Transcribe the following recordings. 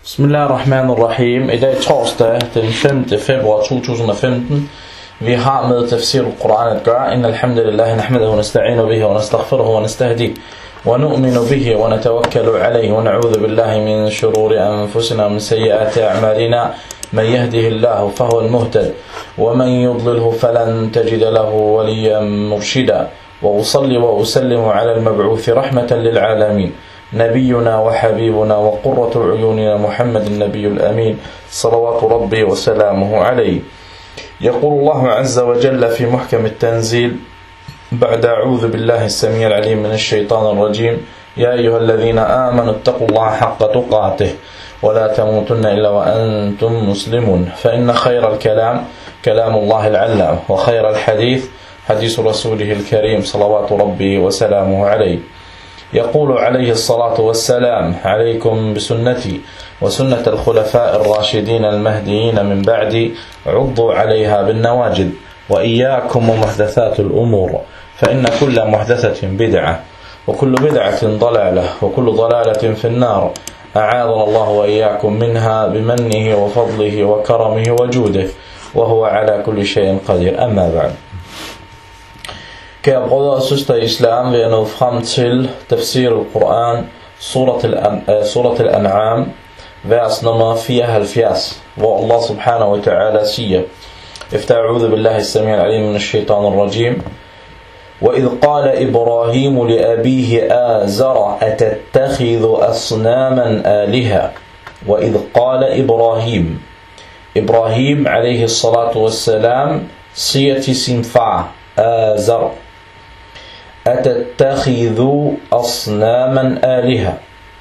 Bismillahirrahmanirrahim. I dag torsdag den 5. februar 2015. Vi har med tafsir al-Quran at gøre. Inna alhamdulillah nahmaduhu wa nasta'inu bihi wa nastaghfiruhu wa nastahdi wa nu'minu bihi wa natawakkalu alayhi wa na'udhu billahi min shururi anfusina wa min sayyiati a'malina. من يهده الله فهو المهتد ومن يضلله فلن تجد له وليا مرشدا وأصلي وأسلم على المبعوث رحمة للعالمين نبينا وحبيبنا وقرة عيوننا محمد النبي الأمين صلوات ربي وسلامه عليه. يقول الله عز وجل في محكم التنزيل بعد أعوذ بالله السميع العليم من الشيطان الرجيم يا أيها الذين آمنوا اتقوا الله حق تقاته ولا تموتن إلا وأنتم مسلمون فإن خير الكلام كلام الله العلام وخير الحديث حديث رسوله الكريم صلوات ربي وسلامه عليه. يقول عليه الصلاة والسلام عليكم بسنتي وسنة الخلفاء الراشدين المهديين من بعدي عضوا عليها بالنواجذ وإياكم ومحدثات الأمور فإن كل محدثة بدعة وكل بدعة ضلالة وكل ضلالة في النار أعاذنا الله وإياكم منها بمنه وفضله وكرمه وجوده وهو على كل شيء قدير. أما بعد. Kære brødre og søstre i islam, vi er nået frem til tafsir al-Quran, surat al-An'am, vers nummer 74, hvor Allah subhanahu wa ta'ala siger, efter a'udhu billahi sami'al alim min ash-shaytan ar-rajim, وإذ قال إبراهيم لأبيه آزر أتتخذ أصناما آلهة وإذ قال إبراهيم عليه الصلاة والسلام siger til sin far آزر أتتخذ أصناما آلهة.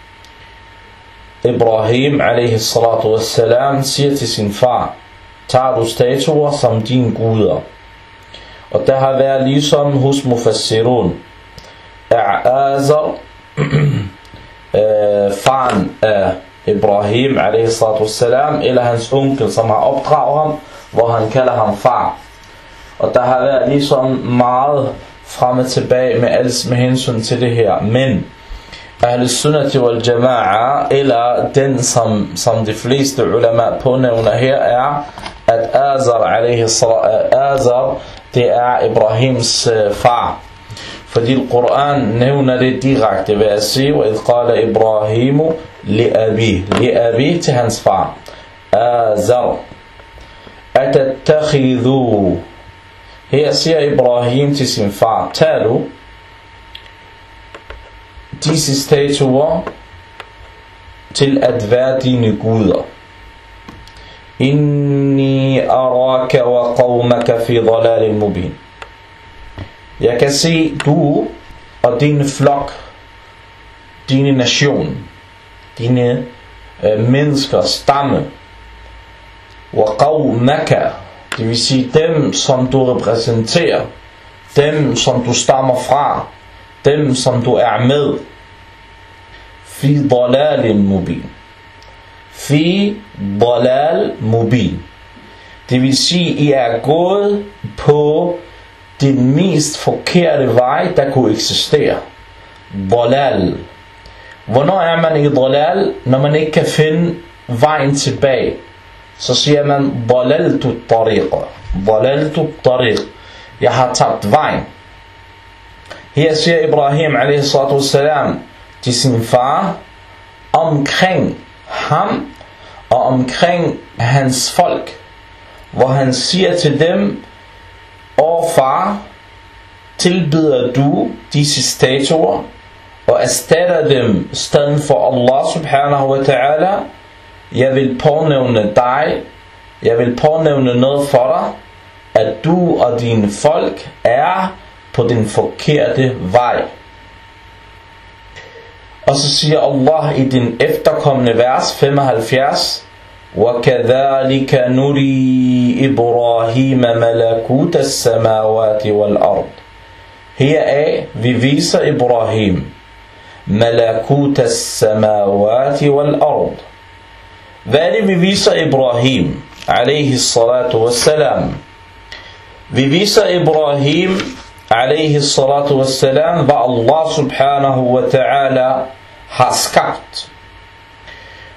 Ibrahim عليه الصلاة والسلام siger til sin far, tager du statuer som dine guder? Og der har været ligesom hos Mufassirun, Azar, faren af Ibrahim a.s. eller hans onkel, som har opdraget ham, hvor han kalder ham far. Og der har været ligesom meget frem og tilbage med hensyn til det her. Men Ahl Sunnati wal Jama'a, eller den som de fleste ulama pånævner her, er at Azar det er Ibrahims far. Fordi Koran nævner det direkte ved at sige, وَإِذْ قَالَ إِبْرَاهِيمُ لِأَبِي til hans far. Azar. أَتَتَّخِذُوا. Her siger Ibrahim til sin far, tag du disse statuer til at være dine guder. Inni araka wa qawmaka fi dalalin mubin. Jeg kan se du og din flok, dine nation, dine mennesker, stamme, wa qawmaka, det vil sige dem som du repræsenterer, dem som du stammer fra, dem som du er med, fi dalalin mubin. Fi dalal mubin. Det vil sige, I er gået på den mest forkerte vej, der kunne eksistere. Dalal. Hvornår er man i dalal? Når man ikke kan finde vejen tilbage. Så siger man dalaltu tariq. Dalaltu tariq. Jeg har tabt vejen. Her siger Ibrahim a.s. til sin far omkring ham og omkring hans folk, hvor han siger til dem, åh far, tilbyder du disse statuer og erstatter dem stedet for Allah subhanahu wa ta'ala. Jeg vil pånævne dig, jeg vil pånævne noget for dig, at du og dine folk er på den forkerte vej. Og så siger Allah i den efterkommende vers 75, وَكَذَلِكَ نُرِي إِبْرَاهِيمَ مَلَكُوتَ السَّمَاوَاتِ وَالْأَرْضِ. Heraf vi viser Ibrahim مَلَكُوتَ السَّمَاوَاتِ وَالْأَرْضِ. Hvad er det vi viser Ibrahim alayhi salatu wassalam? Vi viser Ibrahim alayhi salatu wassalam, hvad Allah subhanahu wa ta'ala har skabt.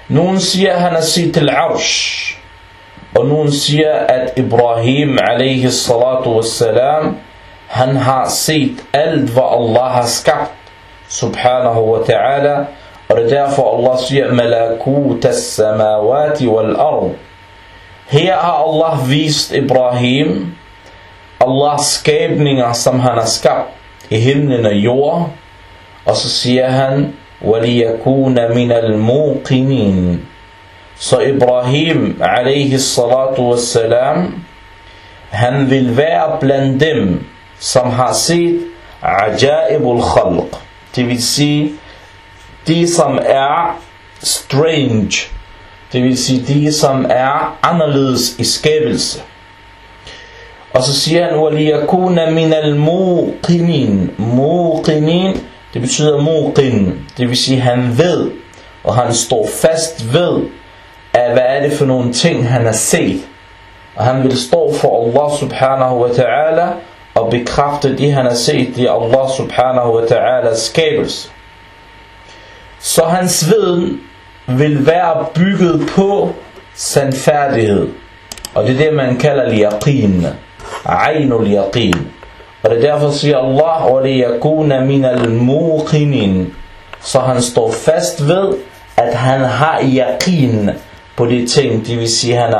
Nogen siger, at han har set til Arsh. Og nogen siger, at Ibrahim alaihi salatu wassalam, han har set alt, hvad Allah har skabt, subhanahu wa ta'ala. Og det er derfor Allah siger, malakut as-samawati wal-ard. Her har Allah vist Ibrahim Allahs skabninger, som han har skabt i himlen og jord. Og så siger han, وَلِيَكُونَ مِنَ الْمُوقِنِينَ. Så Ibrahim alaihi salatu wassalam, han vil være blandt dem, som har set ajaibul khalq. Det vil sige, de som er strange. Det vil sige, de som er anderledes i skabelse. Og så siger han, وَلِيَكُونَ مِنَ الْمُوقِنِينَ. Muqinin, det betyder muqin. Det vil sige, han ved, og han står fast ved, at hvad er det for nogle ting, han har set. Og han vil stå for Allah subhanahu wa ta'ala, og bekræfte det, han har set, det er Allah subhanahu wa ta'alas skabelse. Så hans viden vil være bygget på sandfærdighed. Og det er det, man kalder yaqin. Aynul yaqin. Og det er derfor siger Allah, وَلِيَكُونَ مِنَ الْمُوقِنِينَ. Så han står fast ved, at han har yaqin på de ting. Det vil sige, han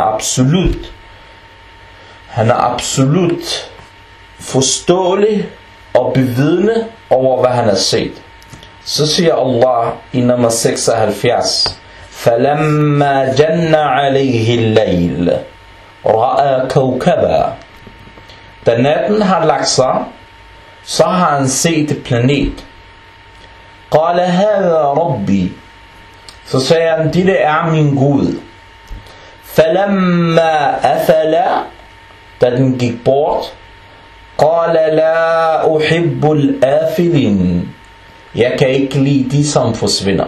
er absolut forståelig og bevidende over, hvad han har set. Så siger Allah i nummer 76, فَلَمَّا جَنَّ عَلَيْهِ اللَّيْلِ رَأَى كَوْكَبًا. Da natten har lagt sig, så har han set et planet. قَالَ هَذَا رَبِّي. Så sagde han, dette er min Gud. فَلَمَّا أَفَلَ. Da den gik bort, قَالَ لَا أُحِبُّ الْآفِلِينَ. Jeg kan ikke lide de, som forsvinder.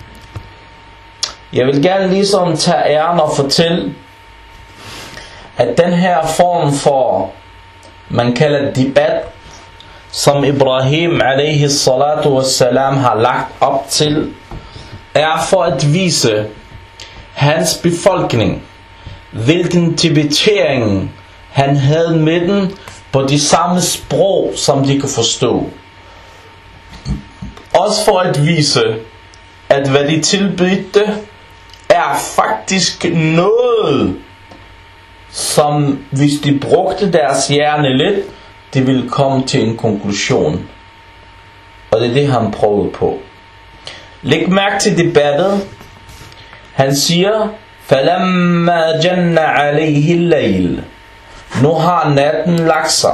Jeg vil gerne ligesom tage æren og fortælle, at den her form for, man kalder debat, som Ibrahim alaihi salatu wassalam har lagt op til, er for at vise hans befolkning, hvilken tibetering han havde med den på de samme sprog, som de kan forstå. Også for at vise, at hvad de tilbedte, er faktisk noget, som hvis de brugte deres hjerne lidt, de ville komme til en konklusion. Og det er det, han prøvede på. Læg mærke til debattet. Han siger, فَلَمَّا جَنَّ عَلَيْهِ اللَّيْلِ. Nu har natten lagt sig.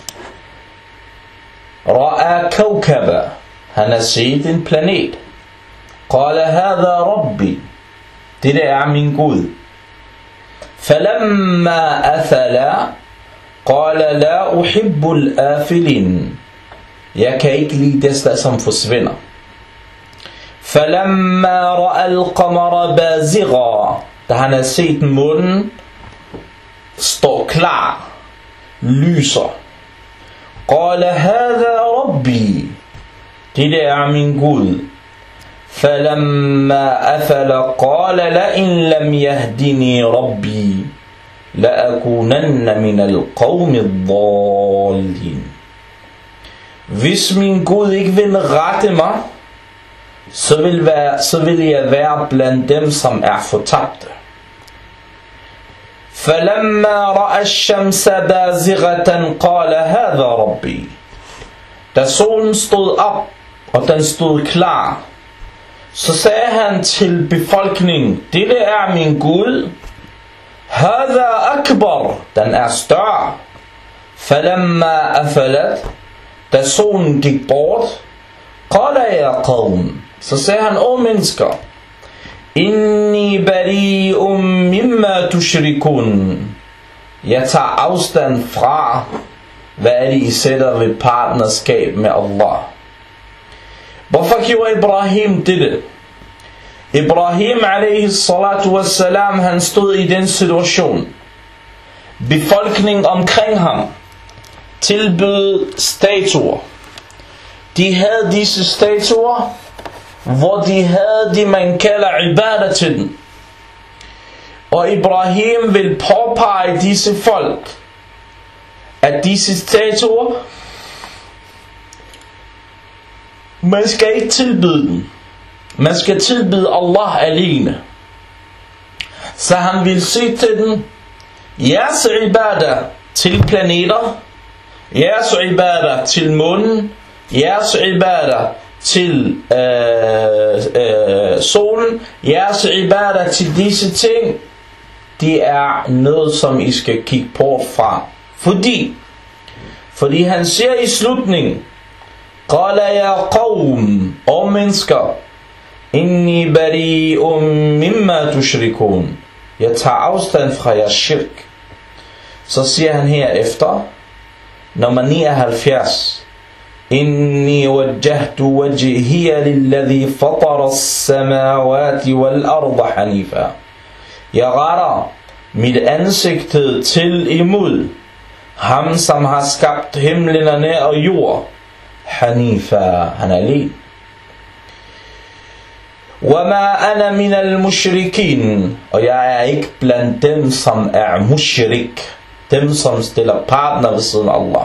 رَأَى كَوْكَبًا. Han har set en planet. قَالَ هَذَا رَبِّي. Dette er min Gud. فَلَمَّا أَفَلَ. قَالَ لَا أُحِبُّ الْآفِلِينَ. Jeg kan ikke lide det, som forsvinder. فَلَمَّا رَأَى الْقَمَرَ بَازِغًا. Da han har set månen står klar, lyser. قَالَ هَذَا رَبِّي. Dette er min Gud. فَلَمَّا أَفَلَ قَالَ لَئِنْ لَمْ يَهْدِنِي رَبِّي لَأَكُونَنَّ مِنَ الْقَوْمِ الضَّالِّينَ. Hvis min Gud ikke vil rette mig, så vil jeg være blandt dem, som er fortabte. فَلَمَّا رَأَى الشَّمْسَ بَازِغَةً قَالَ هَذَا رَبِّي. Da solen stod op, og den stod klar, så sagde han til befolkningen, dette er min Gud. هَذَا أَكْبَرْ. Den er større. فَلَمَّا أَفَلَتْ. Da solen gik bort, قَالَ يَا قَوْمِ. Så sagde han, o mennesker, إِنِّي بَرِيءٌ مِمَّا تُشْرِكُونَ. Jeg tager afstand fra, hvad er det, I sætter ved partnerskab med Allah. Hvorfor gjorde Ibrahim dette? Ibrahim alaihi salatu wassalam, han stod i den situation. Befolkningen omkring ham tilbød statuer. De havde disse statuer, hvor de havde det, man kalder ibadah til den. Og Ibrahim vil påpege disse folk, at disse statuer, man skal ikke tilbede dem. Man skal tilbede Allah alene. Så han vil sige til dem, jeres ibadah til planeter, jeres ibadah til månen, jeres ibadah til solen, jeres ibadah til disse ting, det er noget, som I skal kigge bort fra. Fordi han siger i slutningen, Qala ya qawm, o mennesker, inni bari'un mimma tushrikun. Jeg tager afstand fra jeres shirk. Så siger han herefter, nummer 79, Inni wajjahtu wajhiya lilladhi fatara as-samawati wal arda hanifa. Jeg retter mit ansigtet til imod ham, som har skabt himlene og jord. Hanifa, han er alene. وَمَا أَنَا مِنَ الْمُشْرِكِينَ. Og jeg er ikke blandt dem, som er mushrik. Dem, som stiller partner ved siden af Allah.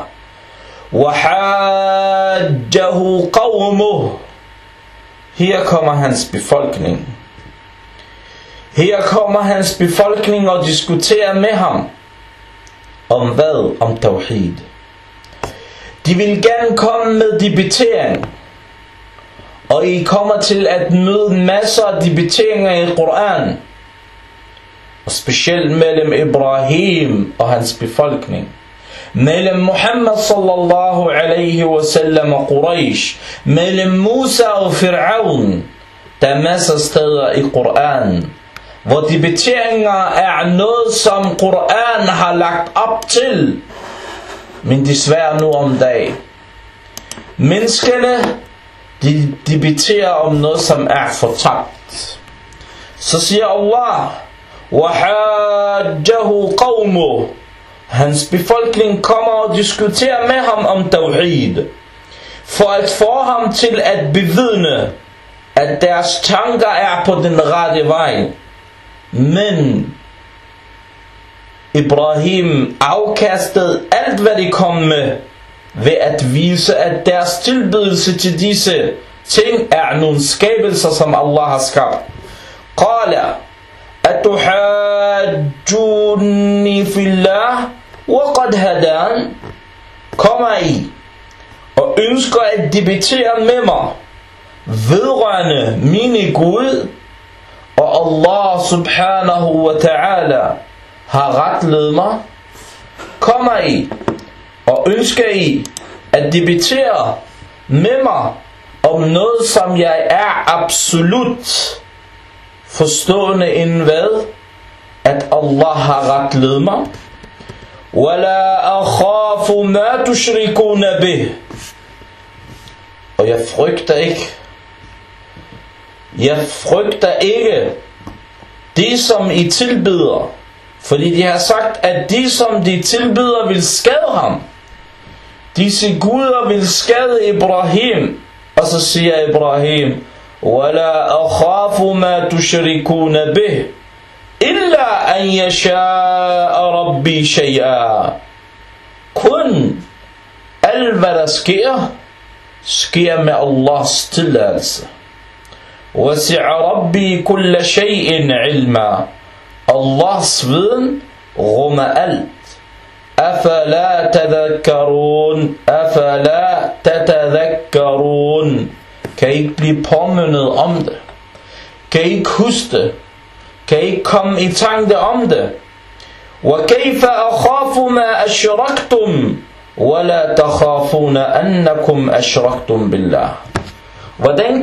وَحَاجَّهُ قَوْمُهُ. Her kommer hans befolkning. Her kommer hans befolkning og diskuterer med ham. Om hvad? Om tawhid. De vil gerne komme med debitering. Og I kommer til at møde masser af debiteringer i Koran. Og specielt mellem Ibrahim og hans befolkning. Mellem Muhammad sallallahu alaihi wasallam og Quraysh. Mellem Musa og Fir'aun. Der er masser af steder i Koran, hvor debiteringer er noget, som Koran har lagt op til. Men desværre nu om dagen. Menneskene, de debatterer om noget, som er fortabt. Så siger Allah, وَحَاجَّهُ قَوْمُهُ. Hans befolkning kommer og diskuterer med ham om tawhid, for at få ham til at bevidne, at deres tanker er på den rette vej. Men Ibrahim afkastede alt, hvad de kom med, ved at vise, at deres tilbedelse til disse ting er nogle skabelser, som Allah har skabt. Qala atuhajjuni fillah wa qad hadan. Kommer I og ønsker at debattere med mig vedrørende mine Gud, og Allah subhanahu wa ta'ala har retledet mig? Kommer I og ønsker I at debattere med mig om noget, som jeg er absolut forstående inden hvad? At Allah har retledet mig? وَلَا أَخَافُ مَا تُشْرِكُونَ بِهِ. Og jeg frygter ikke det, som I tilbeder. Fordi de har sagt, at de, som de tilbeder, vil skade ham. Disse guder vil skade Ibrahim. Og så siger Ibrahim, وَلَا أَخَافُ مَا تُشْرِكُونَ بِهِ إِلَّا أَنْ يَشَاءَ رَبِّي شَيْئًا. Kun alt hvad der sker med Allahs tilladelse. وَسِعَ رَبِّي كُلَّ شَيْءٍ عِلْمًا. Allahs viden rummer alt. أَفَلَا تَذَكَّرُونَ أَفَلَا تَتَذَكَّرُونَ. Kan I ikke blive påmindet om det? Kan I ikke huske det? Kan I ikke komme i tanke om det? وَكَيْفَ أَخَافُ مَا أَشْرَكْتُمْ وَلَا تَخَافُونَ أَنَّكُمْ أَشْرَكْتُمْ بِاللَّهِ. Hvordan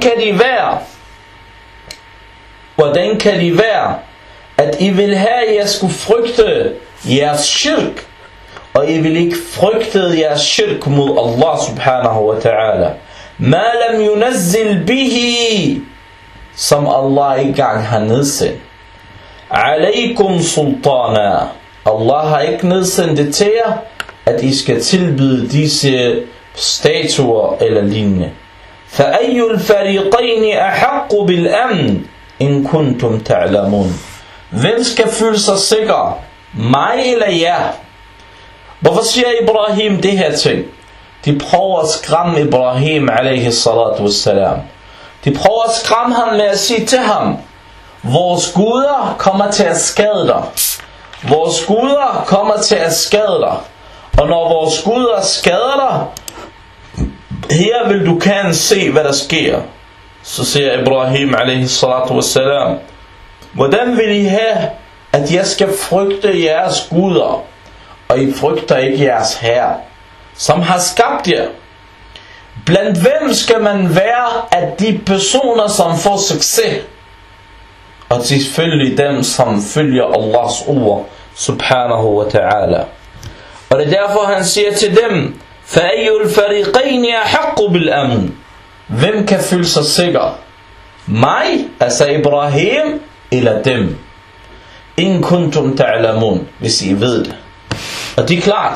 kan det være, at I vil have, at jeg skulle frygte jeres shirk, og I vil ikke frygte jeres shirk mod Allah subhanahu wa ta'ala? مَا لَمْ يُنَزِّلْ بِهِ, som Allah ikke engang har nedsendt. عَلَيْكُمْ سُلْطَانًا. Allah har ikke nedsendt det til jer, at I skal tilbyde disse statuer eller lignende. فأي الفريقين أحق بالأمن إن كنتم تعلمون. Hvem skal føle sig sikker? Mig eller jer? Hvorfor siger Ibrahim det her ting? De prøver at skræmme Ibrahim alaihi salatu wassalam. De prøver at skræmme ham med at sige til ham: vores guder kommer til at skade dig. Vores guder kommer til at skade dig. Og når vores guder skader dig, her vil du kan se hvad der sker. Så siger Ibrahim alaihi salatu wassalam: hvordan vil I have at jeg skal frygte jeres guder, og I frygter ikke jeres herre, som har skabt jer? Blandt hvem skal man være af de personer, som får succes? Og selvfølgelig dem, som følger Allahs ord, subhanahu wa ta'ala. Og det er derfor han siger til dem: فَأَيُّ الْفَرِيقَيْنِ أَحَقُّ بِالْأَمْنِ. Hvem kan føle sig sikker? Mig, altså Ibrahim, eller dem? In kuntum ta'lamun, hvis I ved det. Og det er klart,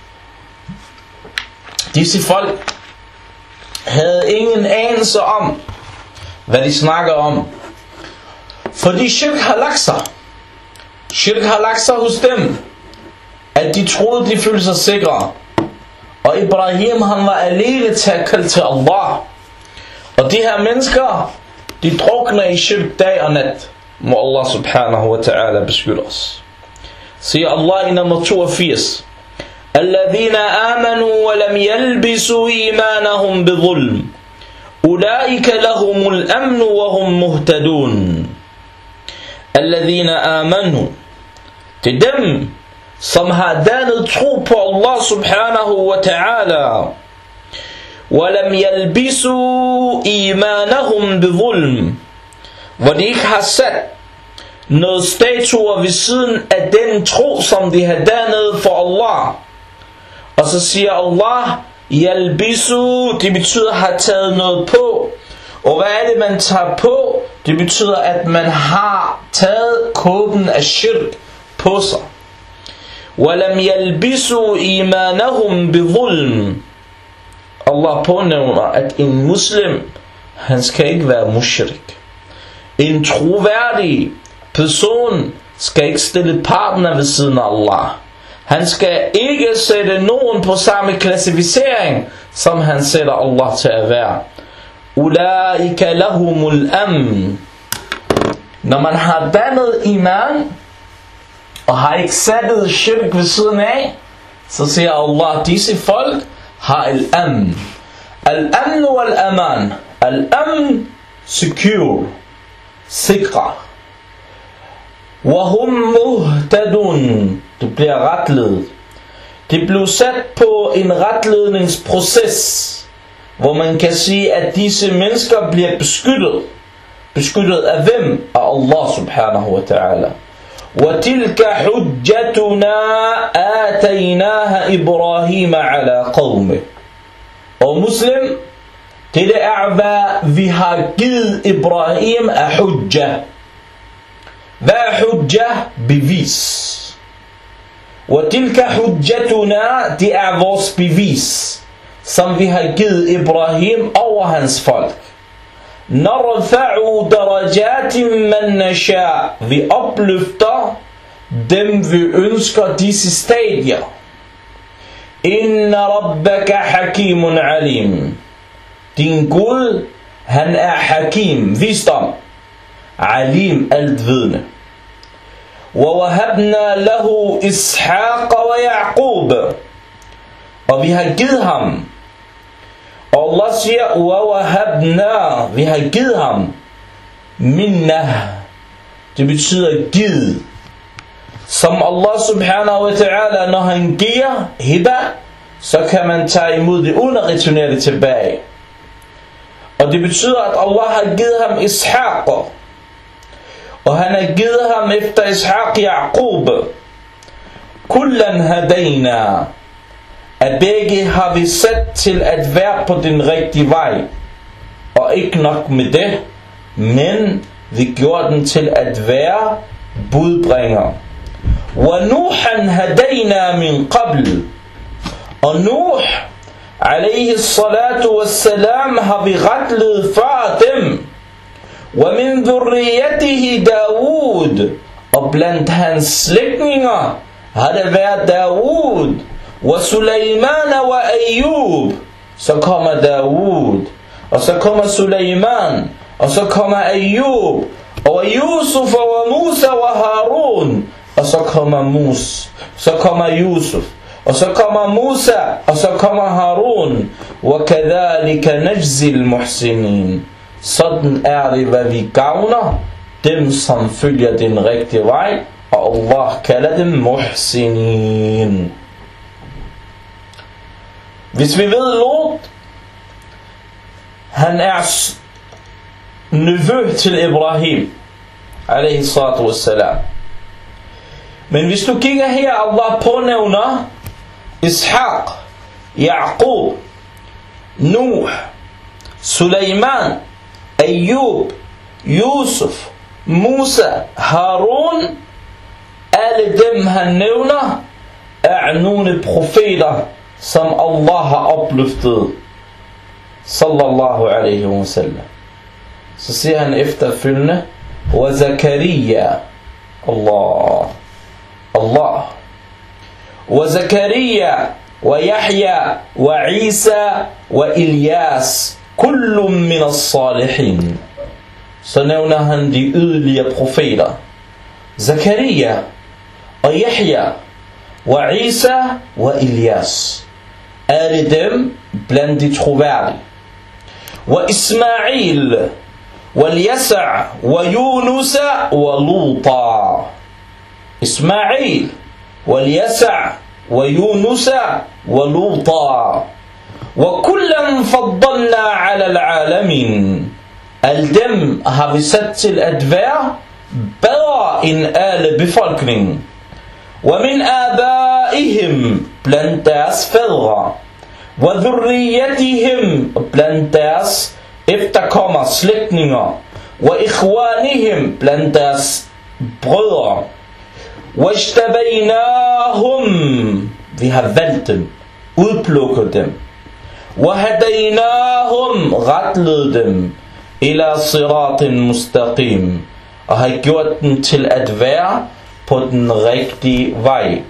disse folk havde ingen anelse om, hvad de snakker om. Fordi shirk har lagt sig. Shirk har lagt sig hos dem, at de troede, de følte sig sikre. Og Ibrahim, han var alene til at kalde til Allah. Og de her mennesker, de drukner i shirk dag og nat. Må Allah subhanahu wa ta'ala beskytte os. Siger Allah i nummer 82: الذين آمنوا ولم يلبسوا إيمانهم بظلم أولئك لهم الأمن وهم مهتدون. الذين آمنوا, det er dem, som har dannet tro på Allah subhanahu wa ta'ala. ولم يلبسوا إيمانهم بظلم, hvor de ikke har sat noget statuer ved siden af den tro, som de har dannet for Allah. Og så siger Allah, yalbisu, det betyder at have taget noget på. Og hvad er det man tager på? Det betyder at man har taget kåben af shirk på sig. Walam yalbisu imanahum bidhulm. Allah pånævner at en muslim, han skal ikke være mushrik. En troværdig person skal ikke stille partner ved siden af Allah. Han skal ikke sætte nogen på samme klassificering, som han sætter Allah til at være. Ulaika lahumul amn. Når man har dannet iman, og har ikke sat shirk ved siden af, så siger Allah, disse folk har al-amn. Al-amn wal-aman. Al-amn, secure, sikre. Wahum muhtadun, du bliver retledet. Det blev sat på en retledningsproces, hvor man kan sige at disse mennesker bliver beskyttet. Beskyttet af hvem? Af Allah subhanahu wa ta'ala. وَتِلْكَ حُجَّتُنَا آتَيْنَاهَا إِبْرَاهِيمَ عَلَى قَوْمِهِ. Og muslim, det er hvad vi har givet Ibrahim af hujja. Hvad er hujja? Bevis. وَتِلْكَ حُجَّتُنَا, det er vores bevis, som vi har givet Ibrahim over hans folk. نَرْفَعُ دَرَجَاتٍ مَنْ نَشَاء, vi opløfter dem vi ønsker disse stadier. إِنَّ رَبَّكَ حَكِيمٌ عَلِيمٌ. Din Gud, han er hakim, visdom, alim, altvidende. وَوَهَبْنَا لَهُ إِسْحَاقَ وَيَعْقُوبَ, og vi har givet ham. Og Allah siger, وَوَهَبْنَا, vi har givet ham. Minna, det betyder givet. Som Allah subhanahu wa ta'ala, når han giver hiba, så kan man tage imod det uden at returnere det tilbage. Og det betyder at Allah har givet ham Ishaq, og han har givet ham efter Ishaq Yaqub. Kullan hadayna, at begge har vi sat til at være på den rigtige vej. Og ikke nok med det, men vi gjorde den til at være budbringer. Wa Nuhan hadayna min qabl, og Nuh alaihi salatu wassalam, har vi retlet før dem. Wa min dhurriyatihi Daud, og blandt hans slægtninger har der været Daud. Wa Sulaiman wa Ayyub, så kommer Daud, og så kommer Sulaiman, og så kommer Ayyub, og Yusuf og Musa og Harun, og så kommer Yusuf, og så kommer Musa, og så kommer Harun. Wa kadhalika najzi al-muhsinin, sådan er det, hvad vi gavner dem, som følger den rigtige vej, og Allah kalder dem muhsinin. Hvis vi ved Lot, han er nevø til Ibrahim alaihi salatu wassalam. Men hvis du kigger her, Allah pånævner Ishaq, Yaqub, Nuh, Sulaiman, Ayyub, Yusuf, Musa, Harun. Alle dem han nævner er nogle profeter, som Allah har opløftet, sallallahu alaihi wa sallam. Så siger han efterfølgende, wa Zakaria, Allah, wa Zakaria, wa Yahya, wa Isa, wa Ilyas, kullum min as-salihin. Så nævner han de yderligere profeter, Zakaria, og Yahya, wa Isa, wa Ilyas. Alle dem blandt de troværdige. Wa Ismail, wa Yasa, wa Yunus, wa Luta. Ismail, wa Yasa, wa Yunus, wa Luta. Wa kullam faddalna ala al-alamin. Alle dem har vi sat til at være bedre end alle befolkningen. Wa min abaihim, blandt deres fædre. Wa dhurriyatihim, blandt deres efterkommer, slægtninger. Wa ikhwanihim, blandt deres brødre. Wa ishtabaynahum, vi har valgt dem, udplukket dem. Wa hadaynahum, retlet dem. Ila siratin mustaqim, og har gjort den til at være på den rigtige vej.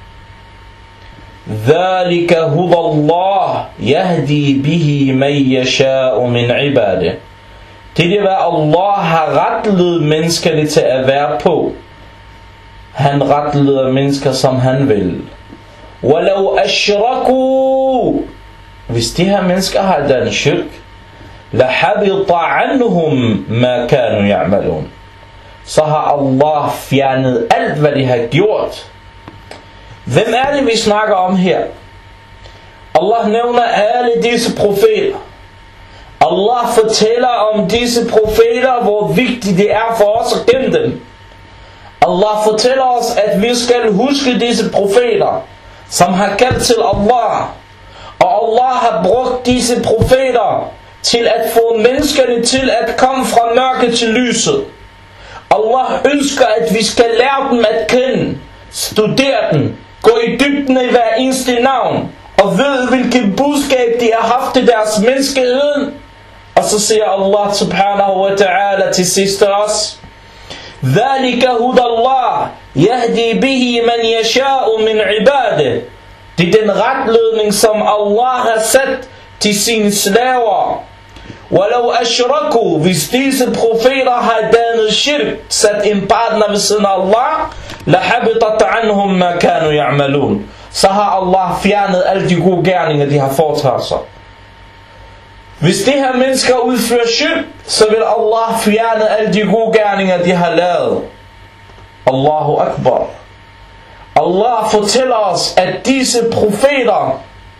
Dhalika huda Allah yahdi bihi man yasha'u min ibade. Det er hvad Allah har retledet mennesker til at være på. Han retleder mennesker som han vil. Walau ashraku, hvis de her mennesker har den shirk, لَحَبِطَ عَنْهُمْ مَا كَانُوا يَعْمَلُونَ, så har Allah fjernet alt hvad de har gjort. Hvem er det vi snakker om her? Allah nævner alle disse profeter. Allah fortæller om disse profeter, hvor vigtigt det er for os at kende dem. Allah fortæller os, at vi skal huske disse profeter, som har kaldt til Allah. Og Allah har brugt disse profeter til at få menneskerne til at komme fra mørke til lyset. Allah ønsker, at vi skal lære dem at kende, studere dem, gå i dybden i hver eneste navn, og ved hvilket budskab de har haft til deres menneskehed. Og så siger Allah subhanahu wa ta'ala til sidst også, ذَلِكَ هُدَ اللَّهِ يَهْدِي بِهِ مَنْ يَشَاءُ مِنْ عِبَادِهِ. Det er den retledning, som Allah har sat til sine slaver. Walau ashraku, hvis disse profeter har dannet shirk, sat en partner ved siden af Allah, lahabitat anhum ma kanu ya'malun, så har Allah fjernet alle de gode gerninger, de har foretaget sig. Hvis de her mennesker udfører shirk, så vil Allah fjerne alle de gode gerninger, de har lavet. Allahu Akbar. Allah fortæller os, at disse profeter,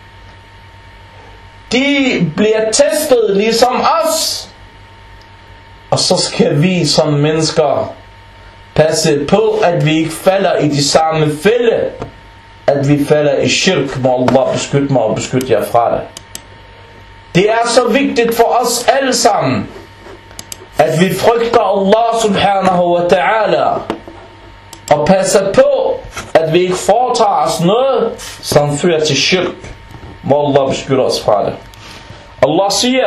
de bliver testet ligesom os. Og så skal vi som mennesker passe på, at vi ikke falder i de samme fælde, at vi falder i shirk. Må Allah beskytte mig og beskytte jer fra det. Det er så vigtigt for os alle sammen, at vi frygter Allah subhanahu wa ta'ala, og passer på, at vi ikke foretager os noget, som fører til shirk. Må Allah beskytte os fra det. Allah siger,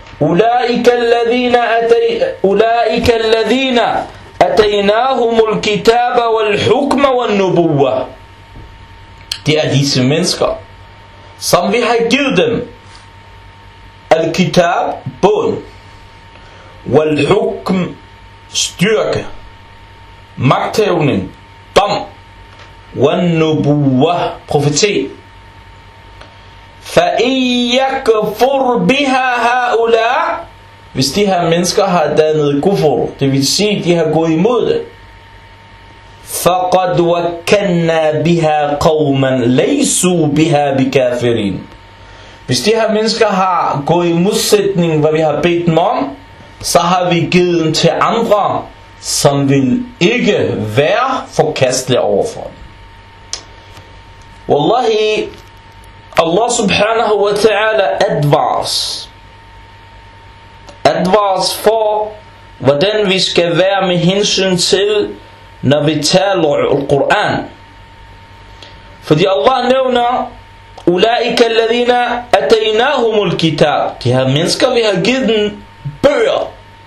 Ulaika alladhina ataynahumul kitaba wal hukma wal nubuwwa. Det er disse mennesker, som vi har givet dem al-kitab, båd, wal hukm, styrke, magthævning, dom, wal nubuwwa, profeti. فَإِنْ يَكْفُرْ بِهَا هَؤُلَاء. Hvis de her mennesker har dannet kufur, det vil sige, de har gået imod det, فَقَدْ وَكَّلْنَا بِهَا قَوْمًا لَيْسُوا بِهَا بِكَافِرِينَ. Hvis de her mennesker har gået i modsætning, hvad vi har bedt dem om, så har vi givet dem til andre, som vil ikke være forkastelige overfor dem. Wallahi, Allah subhanahu wa ta'ala advares for, hvordan vi skal være med hensyn til, når vi taler Al-Quran. Fordi Allah nævner, Ulaika alladhina ataynahumul kitab. De her mennesker, vi har givet dem bøger.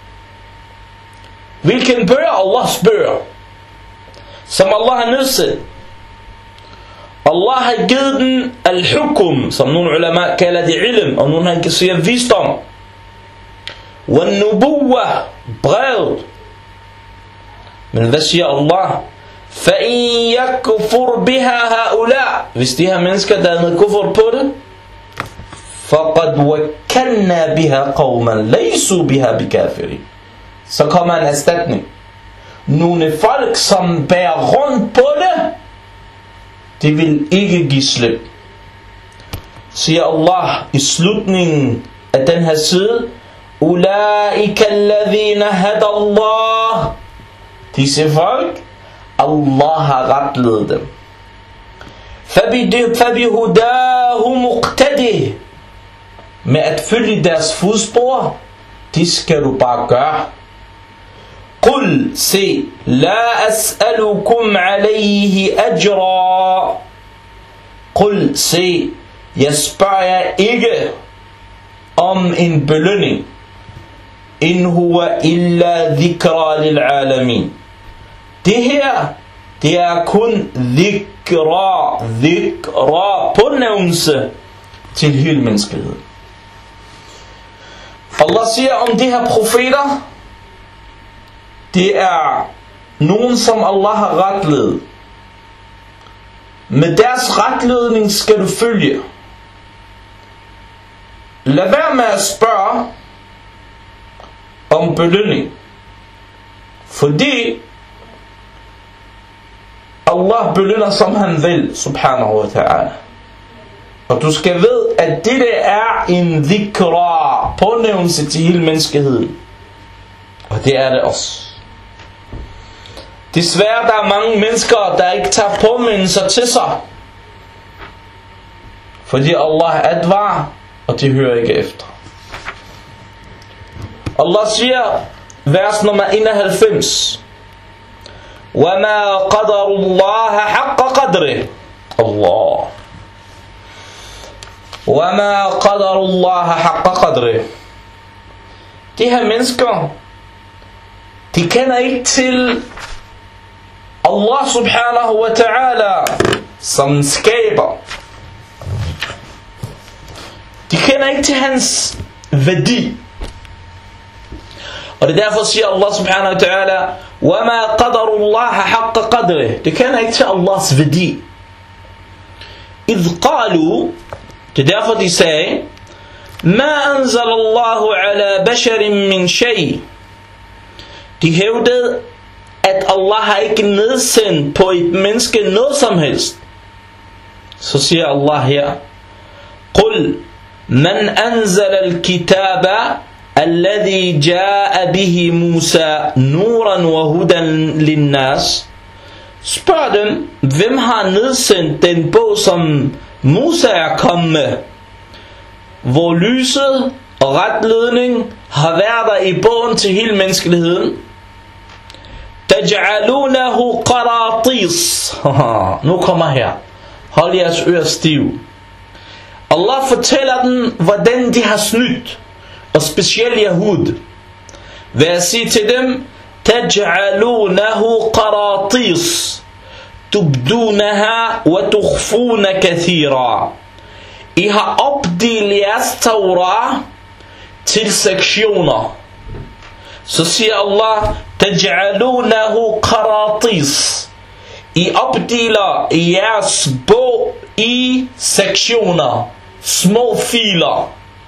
Hvilken bøger? Allahs bøger, som Allah har nedsat. Allah har givet den al-hukum, som nogle ulama kalder det ilm, og nogle han siger visdom. Wal-nubuwwa, brevet. Men hvad siger Allah? فَإِنْ يَكْفُرْ بِهَا هَؤُلَاء. Hvis de her mennesker, der er noget kufur på det, فَقَدْ وَكَّلْنَا بِهَا قَوْمًا لَيْسُوا بِهَا بِكَافِرِينَ. Så kommer en erstatning. Nogle folk, som bærer rundt på det, de vil ikke give slip. Siger Allah i slutningen af den her side, Ulaika alladhina hada Allah. Disse folk, Allah har retledet dem. Fabihudahu muqtadi. Med at følge deres fodspor, det skal du bare gøre. Qul, se, la as'alukum alayhi ajra. Qul, se, jeg spørger jer ikke om en belønning. In huwa illa dhikra lil alamin. Det her, det er kun dhikra, pånævnelse til hele menneskeligheden. Allah siger om de her profeter, det er nogen, som Allah har retledet. Med deres retledning skal du følge. Lad være med at spørge om belønning, fordi Allah belønner som han vil, subhanahu wa ta'ala. Og du skal vide, at det er en dhikra, pånævnelse til hele menneskeheden. Og det er det også. Desværre, der er mange mennesker, der ikke tager påmindelser til sig, fordi Allah advarer, og de hører ikke efter. Allah siger, vers nummer 91, وَمَا قَدَرُ اللَّهَ حَقَّ قَدْرِهِ. Allah. وَمَا قَدَرُ اللَّهَ حَقَّ قَدْرِهِ. De her mennesker, de kender ikke til Allah subhanahu wa ta'ala som skaber. De kender ikke til hans værdi. Og det er derfor siger Allah subhanahu wa ta'ala, وَمَا قَدَرُ اللَّهَ حَقَّ قَدْرِهِ. De kender ikke til Allahs værdi. إِذْ قَالُوا, det er derfor de sagde, مَا أَنزَلَ اللَّهُ عَلَى بَشَرٍ مِّنْ شَيْءٍ. De hævdede, at Allah har ikke nedsendt på et menneske noget som helst. Så siger Allah her, قُلْ مَنْ أَنزَلَ الْكِتَابَ الَّذِي جَاءَ بِهِ مُوسَى نُورًا وَهُدًى لِلنَّاسِ. Spørg dem, hvem har nedsendt den bog, som Musa er kommet med, hvor lyset og retledning har været der i bogen til hele menneskeligheden. تَجْعَلُونَهُ قَرَاطِيس. Nu kommer her. Hold jeres ører stiv. Allah fortæller dem, hvordan de har snydt, og specielt Yahud, ved at sige til dem, تَجْعَلُونَهُ قَرَاطِيس تُبْدُونَهَا وَتُخْفُونَ كَثِيرًا. I har opdelt jeres Torah til sektioner. Så siger Allah, تَجْعَلُونَهُ قَرَاطِيس. I opdeler jeres bog i sektioner, små filer.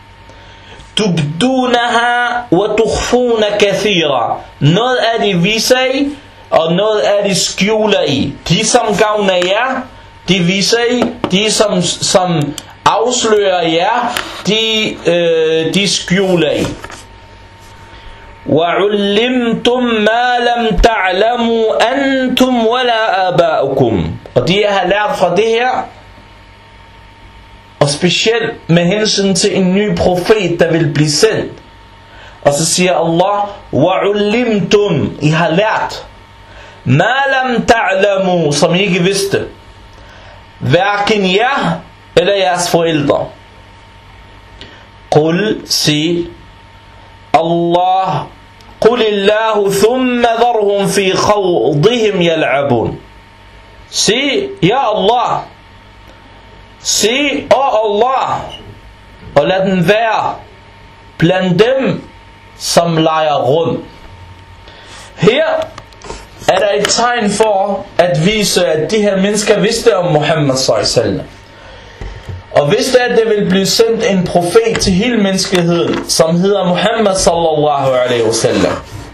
تُبْدُونَهَا وَتُخْفُونَ كَثِيرًا. Noget af det viser I, og noget af det skjuler I. De som gavner jer, de viser I. De som afslører jer, de skjuler I. وَعُلِّمْتُمْ مَا لَمْ تَعْلَمُوا أَنْتُمْ وَلَا آبَاؤُكُمْ. Og de har lært fra det her, og specielt med hensyn til en ny profet, der vil blive sendt. Og så siger Allah, وَعُلِّمْتُمْ. I har lært مَا لَمْ تَعْلَمُوا, som I ikke vidste, hverken jer eller jeres forældre. قُلْ, sig, Allah, قُلِ اللَّهُ ثُمَّ ذَرْهُمْ فِي خَوْضِهِمْ يَلْعَبُونَ. Sig, ja Allah, sig, Allah, og lad den være blandt dem, som leger rundt. Her er der et tegn for at vise, at de her mennesker vidste om Muhammad s.a.w. og vidste, at der ville blive sendt en profet til hele menneskeheden, som hedder Muhammad sallallahu alaihi wasallam.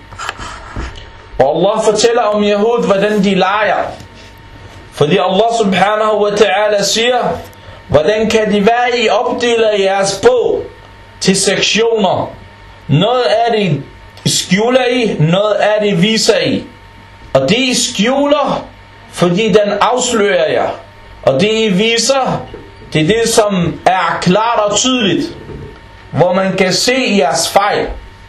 Og Allah fortæller om Yahud, hvordan de leger. Fordi Allah subhanahu wa ta'ala siger, hvordan kan de være, I opdeler jeres bog til sektioner. Noget af det skjuler I, noget af det viser I. Og det I skjuler, fordi den afslører jer. Og det I viser, det er det som er klart og tydeligt, hvor man kan se jeres fejl.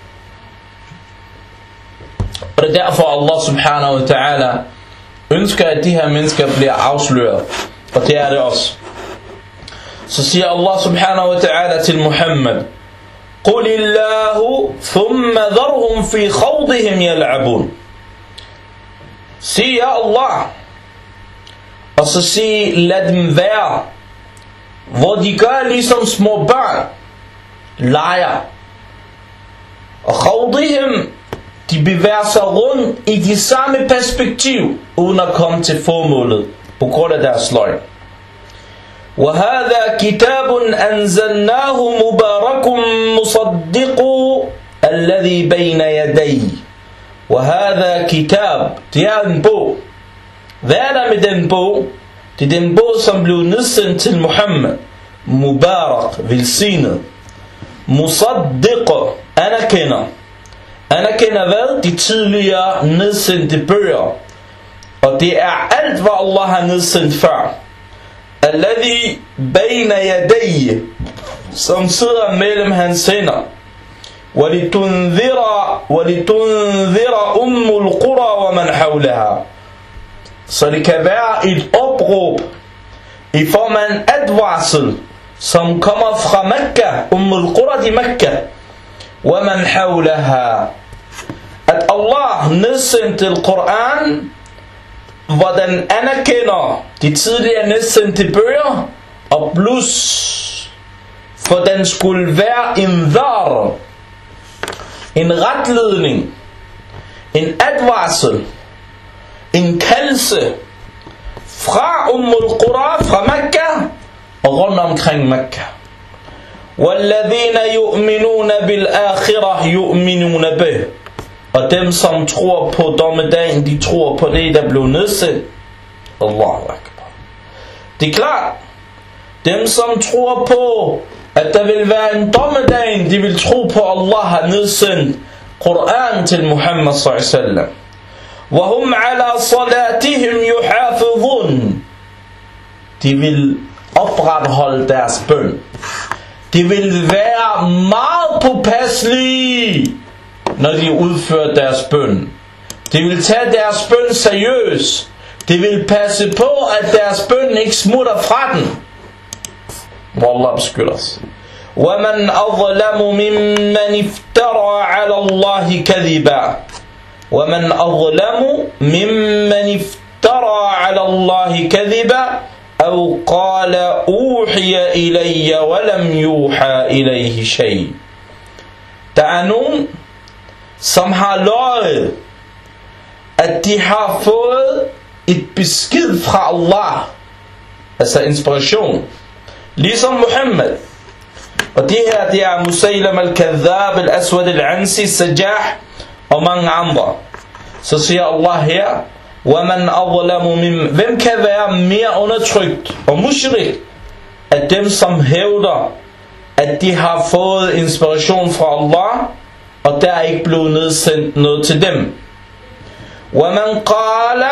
Og det er derfor Allah subhanahu wa ta'ala ønsker, at de her mennesker bliver afsløret. Og det er det også. Så siger Allah subhanahu wa ta'ala til Muhammad, قُلِ اللَّهُ ثُمَّ ذَرْهُمْ فِي خَوْضِهِمْ يَلْعَبُونَ. Sig, ja Allah, og så sig, lad dem være, hvor de gør ligesom små børn, leger. Og khawdihim, de bevæger sig rundt i de samme perspektiv, uden at komme til formålet, på grund af deres løgn. وَهَذَا كِتَابٌ أَنزَلْنَاهُ مُبَارَكٌ مُصَدِّقُ الَّذِي بَيْنَ يَدَيْهِ. وَهَذَا كِتَاب, det er en bog. Hvad er der med den bog? Det er den bog, som blev nedsendt til Muhammad. Mubarak, velsignet. Musaddiq, anerkender. Anerkender hvad? De tidligere nedsendte bøger. Og det er alt, hvad Allah har nedsendt før. Alladhi bayna yadayhi, som sidder mellem hans hænder. وَلِتُنذِرَ أُمُّ الْقُرَى وَمَنْ حَوْلَهَا. Så det kan være et opråb i form af en advarsel, som kommer fra Mekka, al-Qura i Mekka, وَمَنْ حَوْلَهَا. At Allah nedsendte al-Quran, hvor den anerkender de tidligere nedsendte bøger, og plus for den skulle være en dhar, en retledning, en advarsel, en kaldelse fra al-Qura, fra Mekka og rundt omkring Mekka. وَالَّذِينَ يُؤْمِنُونَ بِالْآخِرَةِ يُؤْمِنُونَ بِهِ. Og dem som tror på dommedagen, de tror på det, der blev nedsendt. Allahu Akbar. Det er klart, dem som tror på, at der vil være en dommedagen, de vil tro på, at Allah har nedsendt Quran til Muhammad s.a.w. وَهُمْ عَلَى صَلَاتِهِمْ يُحَافِظُونَ. De vil opretholde deres bøn. De vil være meget påpasselige, når de udfører deres bøn. De vil tage deres bøn seriøst. De vil passe på, at deres bøn ikke smutter fra den. Wallah beskytter os. وَمَنْ أَظْلَمُ مِمَّنِ افْتَرَى عَلَى اللَّهِ كَذِبًا وَمَنْ أَظْلَمُ مِمَّنِ افْتَرَى عَلى اللَّهِ كَذِبًا أَوْ قَالَ أُوحِيَ إِلَيَّ وَلَمْ يُوحَى إِلَيْهِ شَيْءٍ. Der er nogen, som har løjet, at de har fået et besked fra Allah, altså inspiration, ligesom Muhammad. Og det her, det er Musaylam al-Kadhab, al-Aswad al-Ansi, Sajah og mange andre. Så siger Allah her, وَمَنْ أَظْلَمُ مِمَّ. Hvem kan være mere undertrykt og mushrik af dem, som hævder, at de har fået inspiration fra Allah, og der er ikke blevet nedsendt noget til dem. وَمَنْ قَالَ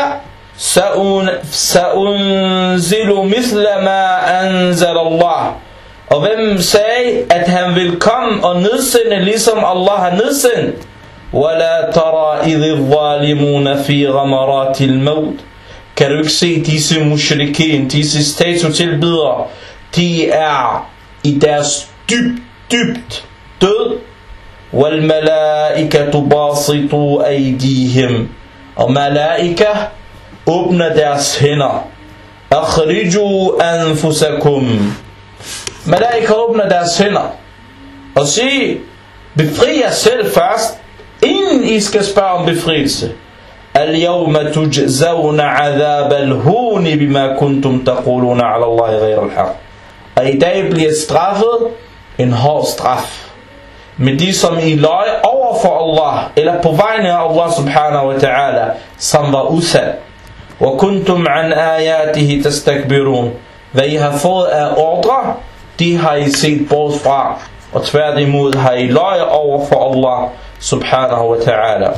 سَأُنْزِلُ مِثْلَ مَا أَنْزَلَ اللَّهِ. Og hvem sagde, at han vil komme og nedsende, ligesom Allah har nedsendt. وَلَا تَرَى إِذِ الظَّالِمُونَ فِي غَمَرَاتِ الْمَوْتِ. Kan du ikke se disse mushrikeen, disse statuetilbedere, de er i deres dybt død. وَالْمَلَائِكَةُ بَاسِطُوا أَيْدِيهِمْ. Og malaika åbner deres hænder. أَخْرِجُوا أَنفُسَكُمْ. Malaika åbner deres hænder og siger, befri jer selv først, inden I skal spørge om befrielse. الْيَوْمَ تُجْزَوْنَ عَذَابَ الْهُونِ بِمَا كُنْتُمْ تَقُولُونَ عَلَى اللَّهِ غَيْرَ الْحَقِّ. Og i dag bliver straffet en hård straf med de, som I løj over for Allah, eller på vegne af Allah subhanahu wa ta'ala, som var usand. وَكُنْتُمْ عَنْ آيَاتِهِ تَسْتَكْبِرُونَ. Hvad I har fået af ordre, de har I set bort fra, og tværtimod har I løj over for Allah subhanahu wa ta'ala.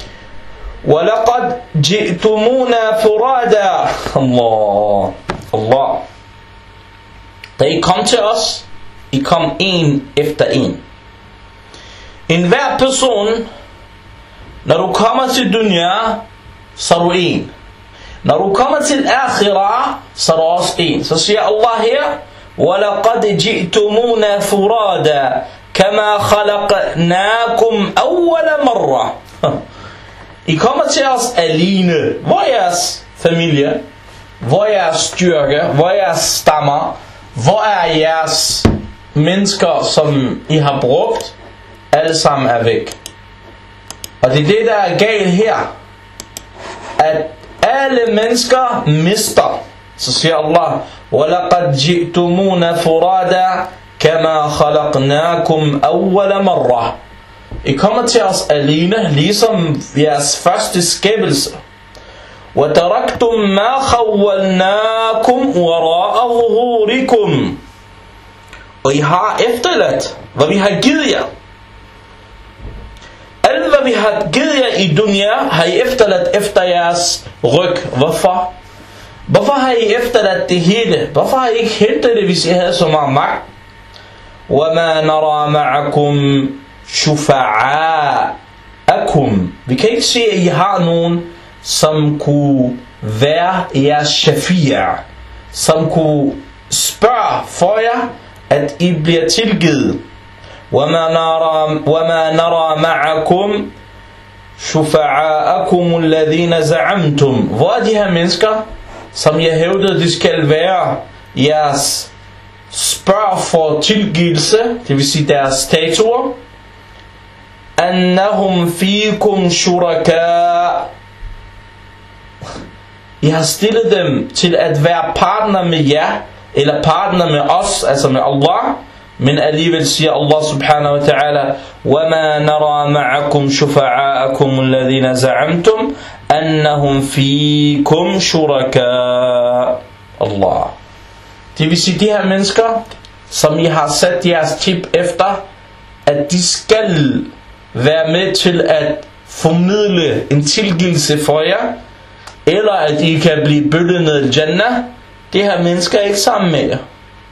وَلَقَدْ جِئْتُمُونَا فُرَادًا. Allah. Da I kom til os, I kom en efter en. En hver person, når du kommer til dunya, så er du en. Når du kommer til akhirah, så er du også en. Så siger Allah her, وَلَقَدْ جِئْتُمُونَا فُرَادًا كَمَا خَلَقْنَاكُمْ أَوَّلَ مَرَّةٍ. I kommer til os alene. Hvor er jeres familie? Hvor er jeres styrke? Hvor er jeres stammer? Hvor er jeres mennesker, som I har brugt? Alle sammen er væk. Og det er det, der er galt her. At alle mennesker mister. Så siger Allah, وَلَقَدْ جِئْتُمُونَ فُرَادًا كَمَا خَلَقْنَاكُمْ أَوَّلَ مَرَّةٍ. I kommer til os alene, ligesom jeres første skabelse. وَتَرَكْتُمْ مَا خَوَّلْنَاكُمْ وَرَاءَ ظُهُورِكُمْ. Og I har efterladt, hvad vi har givet jer. Alt hvad vi har givet jer i dunya, har I efterladt efter jeres ryg. Hvorfor? Hvorfor har I efterladt det hele? Hvorfor har I ikke hentet det, hvis I havde så meget magt? وَمَا نَرَى مَعَكُمْ شُفَعَاءَكُمْ. Vi kan ikke se, at I har nogen, som kunne være jeres shafi'er, som kunne spørge for jer, at I bliver tilgivet. وَمَا نَرَى مَعَكُمْ شُفَعَاءَكُمُ الَّذِينَ زَعَمْتُمْ. Hvor er de her mennesker, som jeg hævdede, de skal være jeres spørg for tilgivelse, det vil sige deres statuer. أَنَّهُمْ فِيكُمْ شُرَكَاء. I har stillet dem til at være partner med jer, eller partner med os, altså med Allah. Men alligevel siger Allah subhanahu wa ta'ala, وَمَا نَرَى مَعَكُمْ شُفَعَاءَكُمُ الَّذِينَ زَعَمْتُمْ أَنَّهُمْ فِيكُمْ شُرَكَاء. Allah. Det vil sige, de her mennesker, som I har sat jeres tip efter, at de skal være med til at formidle en tilgivelse for jer, eller at I kan blive bøllet ned i Jannah, de her mennesker er ikke sammen med jer.